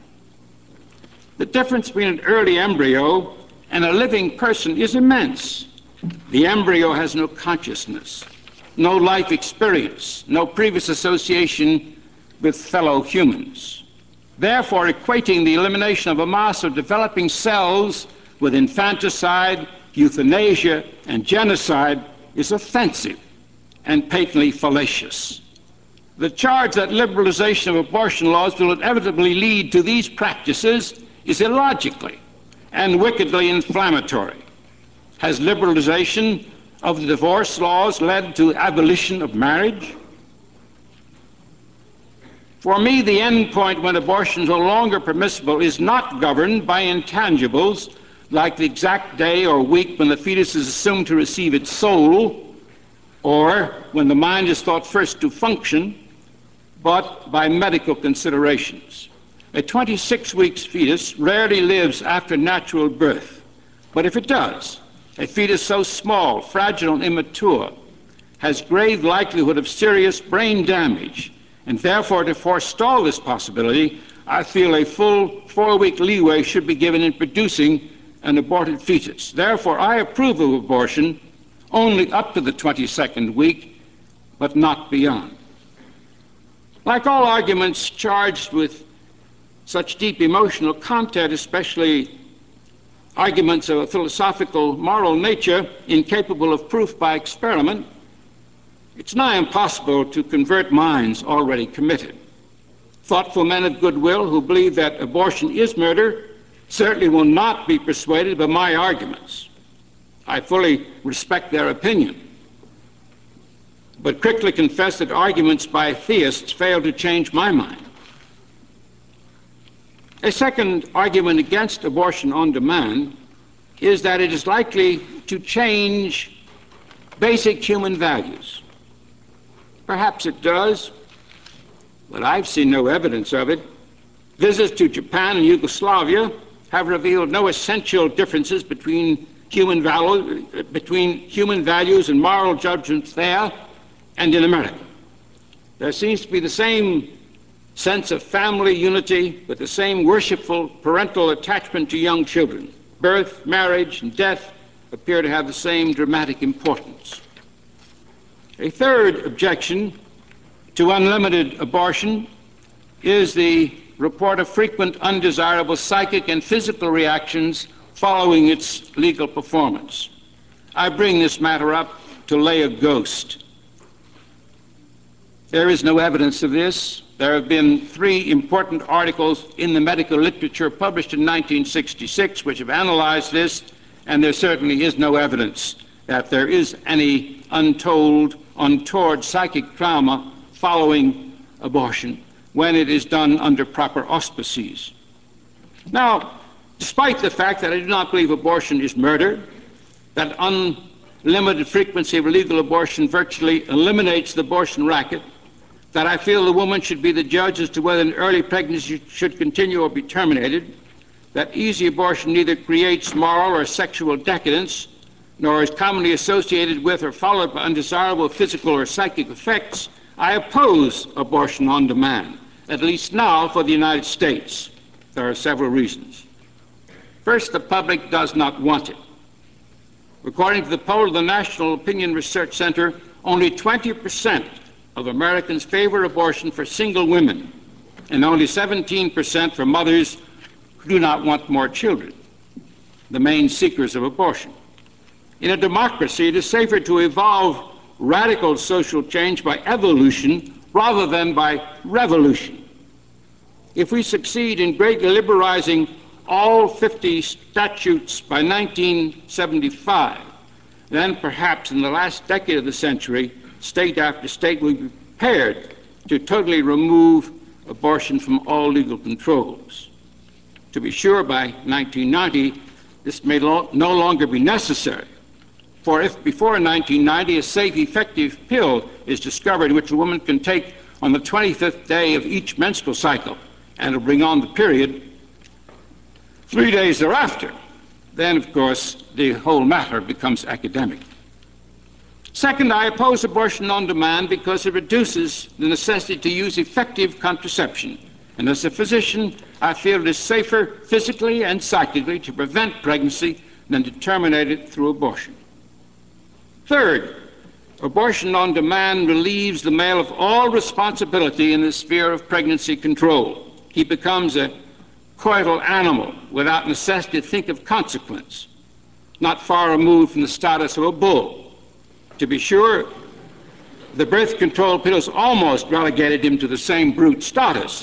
The difference between an early embryo and a living person is immense. The embryo has no consciousness, no life experience, no previous association with fellow humans. Therefore, equating the elimination of a mass of developing cells with infanticide, euthanasia, and genocide is offensive and patently fallacious. The charge that liberalization of abortion laws will inevitably lead to these practices is illogically and wickedly inflammatory. Has liberalization of the divorce laws led to abolition of marriage? For me, the end point when abortion is no longer permissible is not governed by intangibles like the exact day or week when the fetus is assumed to receive its soul, or when the mind is thought first to function, but by medical considerations. A twenty-six weeks fetus rarely lives after natural birth, but if it does, A fetus so small, fragile, and immature has grave likelihood of serious brain damage, and therefore to forestall this possibility, I feel a full four-week leeway should be given in producing an aborted fetus. Therefore, I approve of abortion only up to the twenty-second week, but not beyond. Like all arguments charged with such deep emotional content, especially arguments of a philosophical, moral nature incapable of proof by experiment, it's nigh impossible to convert minds already committed. Thoughtful men of goodwill who believe that abortion is murder certainly will not be persuaded by my arguments. I fully respect their opinion, but quickly confess that arguments by theists fail to change my mind. A second argument against abortion on demand is that it is likely to change basic human values. Perhaps it does, but I've seen no evidence of it. Visits to Japan and Yugoslavia have revealed no essential differences between human, value, between human values and moral judgments there and in America. There seems to be the same sense of family unity with the same worshipful parental attachment to young children. Birth, marriage, and death appear to have the same dramatic importance. A third objection to unlimited abortion is the report of frequent undesirable psychic and physical reactions following its legal performance. I bring this matter up to lay a ghost. There is no evidence of this. There have been three important articles in the medical literature published in nineteen sixty-six which have analyzed this, and there certainly is no evidence that there is any untold, untoward psychic trauma following abortion when it is done under proper auspices. Now, despite the fact that I do not believe abortion is murder, that unlimited frequency of legal abortion virtually eliminates the abortion racket, that I feel the woman should be the judge as to whether an early pregnancy should continue or be terminated, that easy abortion neither creates moral or sexual decadence, nor is commonly associated with or followed by undesirable physical or psychic effects, I oppose abortion on demand, at least now for the United States. There are several reasons. First, the public does not want it. According to the poll of the National Opinion Research Center, only twenty percent of Americans favor abortion for single women, and only seventeen percent for mothers who do not want more children, the main seekers of abortion. In a democracy, it is safer to evolve radical social change by evolution rather than by revolution. If we succeed in greatly liberalizing all fifty statutes by nineteen seventy-five, then perhaps in the last decade of the century, state after state will be prepared to totally remove abortion from all legal controls. To be sure, by nineteen ninety, this may lo- no longer be necessary. For if before nineteen ninety a safe, effective pill is discovered which a woman can take on the twenty-fifth day of each menstrual cycle and will bring on the period three days thereafter, then of course the whole matter becomes academic. Second, I oppose abortion on demand because it reduces the necessity to use effective contraception. And as a physician, I feel it is safer physically and psychically to prevent pregnancy than to terminate it through abortion. Third, abortion on demand relieves the male of all responsibility in the sphere of pregnancy control. He becomes a coital animal without necessity to think of consequence, not far removed from the status of a bull. To be sure, the birth control pills almost relegated him to the same brute status.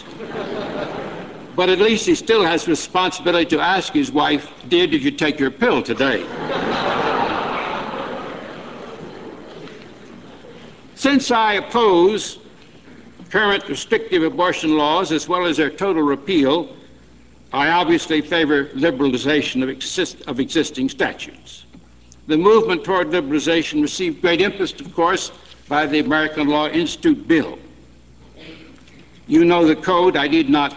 But at least he still has responsibility to ask his wife, "Dear, did you take your pill today?" Since I oppose current restrictive abortion laws as well as their total repeal, I obviously favor liberalization of, exist- of existing statutes. The movement toward liberalization received great interest, of course, by the American Law Institute bill. You know the code. I need not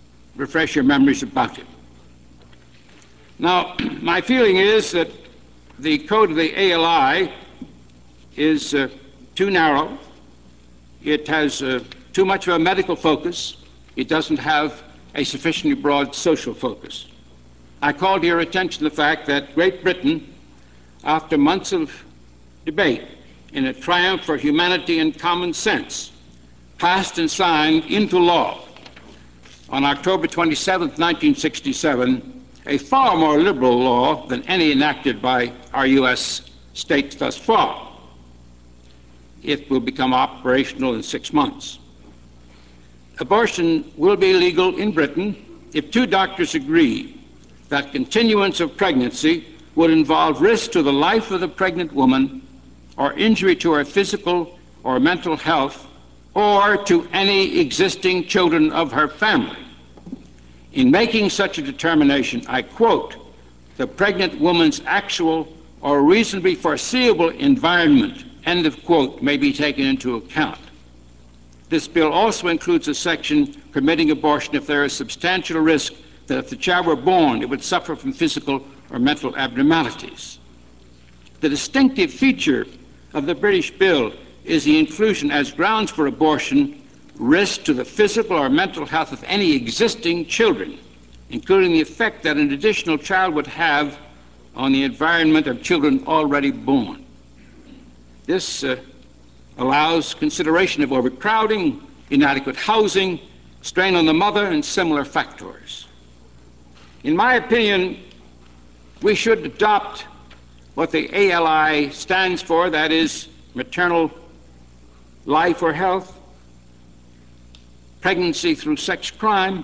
refresh your memories about it. Now, my feeling is that the code of the A L I is uh, too narrow. It has uh, too much of a medical focus. It doesn't have a sufficiently broad social focus. I call to your attention the fact that Great Britain, after months of debate, in a triumph for humanity and common sense, passed and signed into law on October twenty-seventh, nineteen sixty-seven, a far more liberal law than any enacted by our U S states thus far. It will become operational in six months. Abortion will be legal in Britain if two doctors agree that continuance of pregnancy would involve risk to the life of the pregnant woman or injury to her physical or mental health or to any existing children of her family. In making such a determination, I quote, the pregnant woman's actual or reasonably foreseeable environment, end of quote, may be taken into account. This bill also includes a section permitting abortion if there is substantial risk that if the child were born, it would suffer from physical or mental abnormalities. The distinctive feature of the British bill is the inclusion as grounds for abortion risk to the physical or mental health of any existing children, including the effect that an additional child would have on the environment of children already born. This uh, allows consideration of overcrowding, inadequate housing, strain on the mother, and similar factors. In my opinion, we should adopt what the A L I stands for, that is, maternal life or health, pregnancy through sex crime,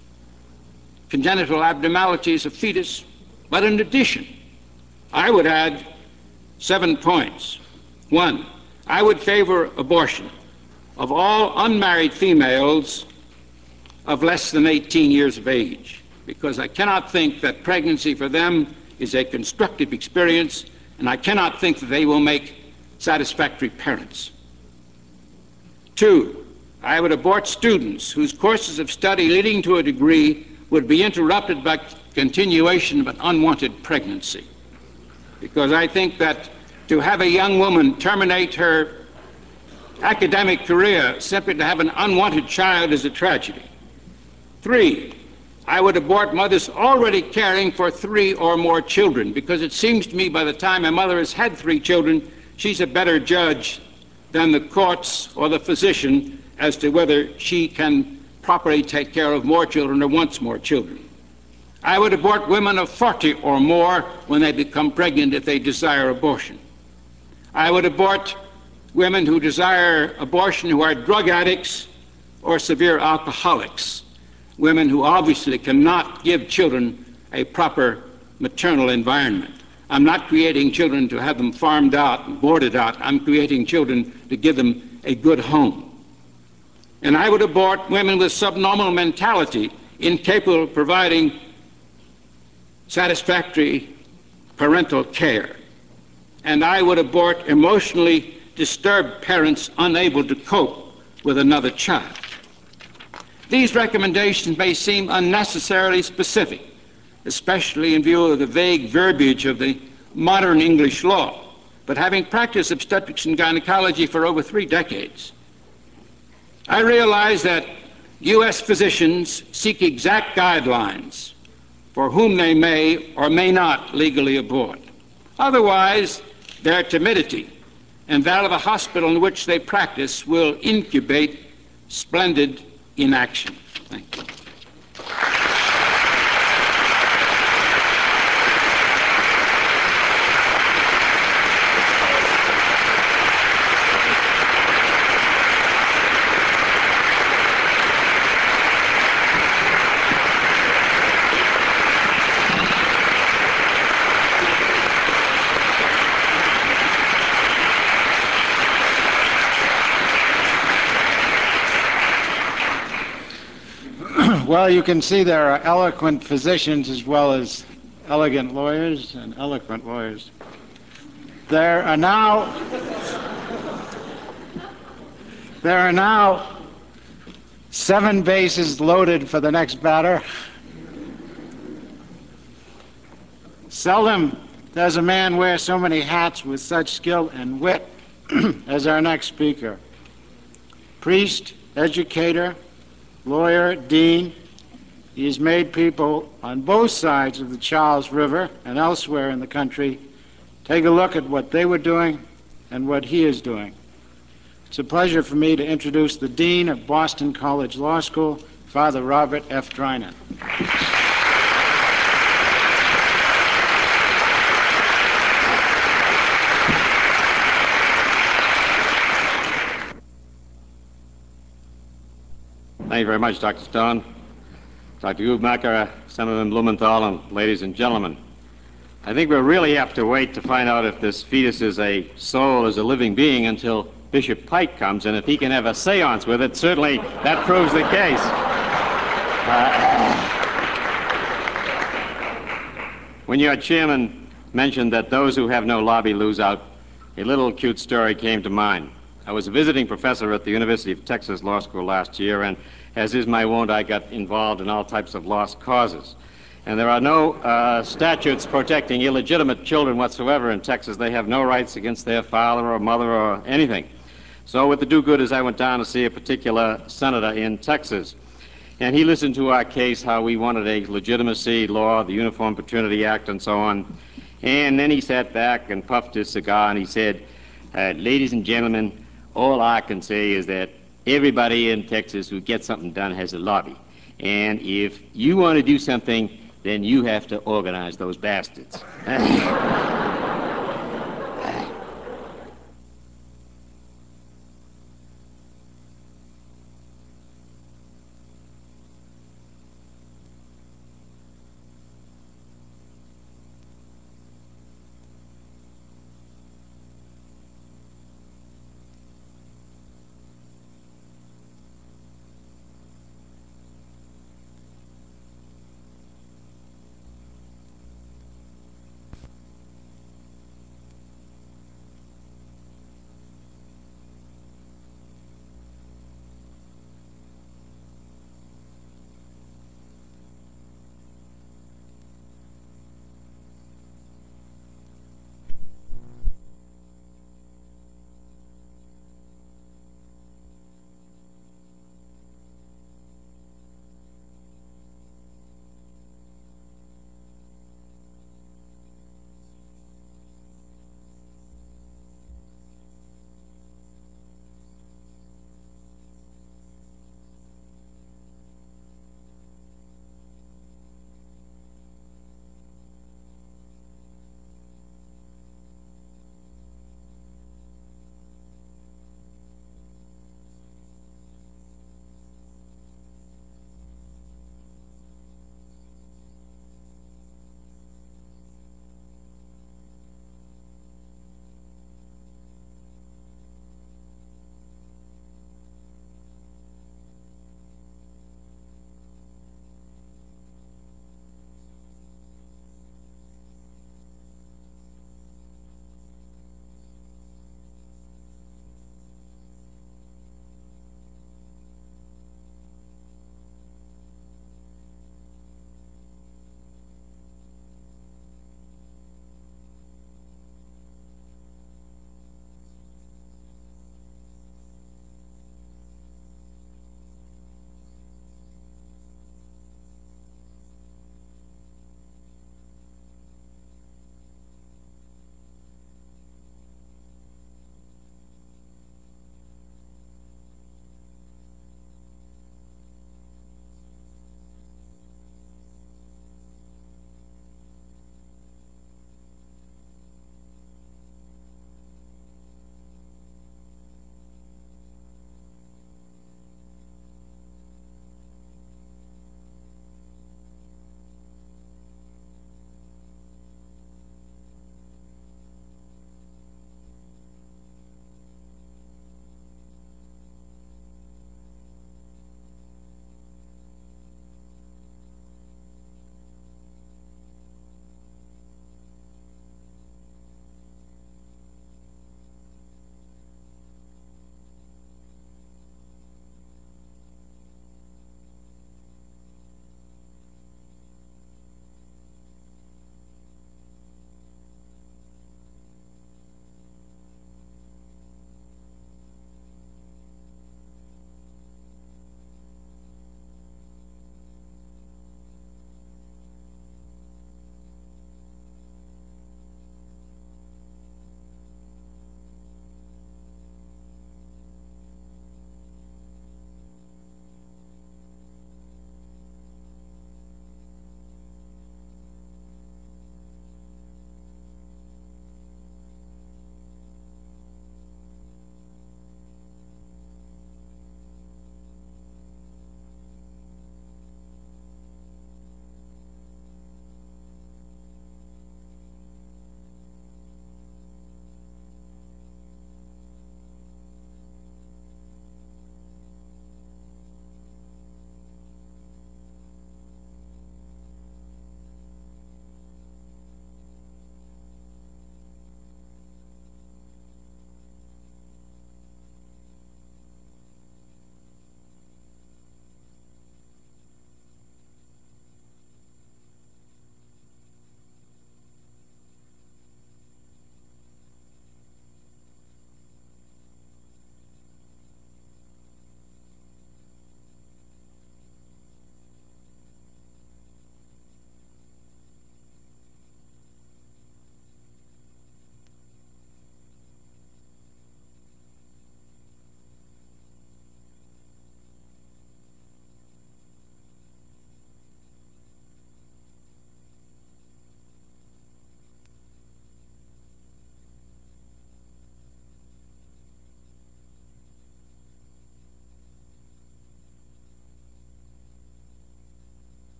congenital abnormalities of fetus. But in addition, I would add seven points. One, I would favor abortion of all unmarried females of less than eighteen years of age, because I cannot think that pregnancy for them is a constructive experience, and I cannot think that they will make satisfactory parents. Two, I would abort students whose courses of study leading to a degree would be interrupted by continuation of an unwanted pregnancy, because I think that to have a young woman terminate her academic career simply to have an unwanted child is a tragedy. Three, I would abort mothers already caring for three or more children, because it seems to me by the time a mother has had three children, she's a better judge than the courts or the physician as to whether she can properly take care of more children or wants more children. I would abort women of forty or more when they become pregnant if they desire abortion. I would abort women who desire abortion who are drug addicts or severe alcoholics, women who obviously cannot give children a proper maternal environment. I'm not creating children to have them farmed out and boarded out. I'm creating children to give them a good home. And I would abort women with subnormal mentality, incapable of providing satisfactory parental care. And I would abort emotionally disturbed parents unable to cope with another child. These recommendations may seem unnecessarily specific, especially in view of the vague verbiage of the modern English law. But having practiced obstetrics and gynecology for over three decades, I realize that U S physicians seek exact guidelines for whom they may or may not legally abort. Otherwise, their timidity and that of the hospital in which they practice will incubate splendid inaction. Thank you. Well, you can see there are eloquent physicians as well as elegant lawyers and eloquent lawyers. There are now there are now seven bases loaded for the next batter. Seldom Does a man wear so many hats with such skill and wit as our next speaker? Priest, educator, lawyer, dean. He has made people on both sides of the Charles River and elsewhere in the country take a look at what they were doing and what he is doing. It's a pleasure for me to introduce the Dean of Boston College Law School, Father Robert F. Drinan. Thank you very much, Doctor Stone, Doctor Guttmacher, Senator Blumenthal, and ladies and gentlemen. I think we'll really have to wait to find out if this fetus is a soul, is a living being, until Bishop Pike comes, and if he can have a seance with it, certainly that proves the case. Uh, when your chairman mentioned that those who have no lobby lose out, a little cute story came to mind. I was a visiting professor at the University of Texas Law School last year, and as is my wont, I got involved in all types of lost causes. And there are no uh, statutes protecting illegitimate children whatsoever in Texas. They have no rights against their father or mother or anything. So with the do-gooders, I went down to see a particular senator in Texas. And he listened to our case, how we wanted a legitimacy law, the Uniform Paternity Act, and so on. And then he sat back and puffed his cigar, and he said, uh, ladies and gentlemen, all I can say is that everybody in Texas who gets something done has a lobby. And if you want to do something, then you have to organize those bastards.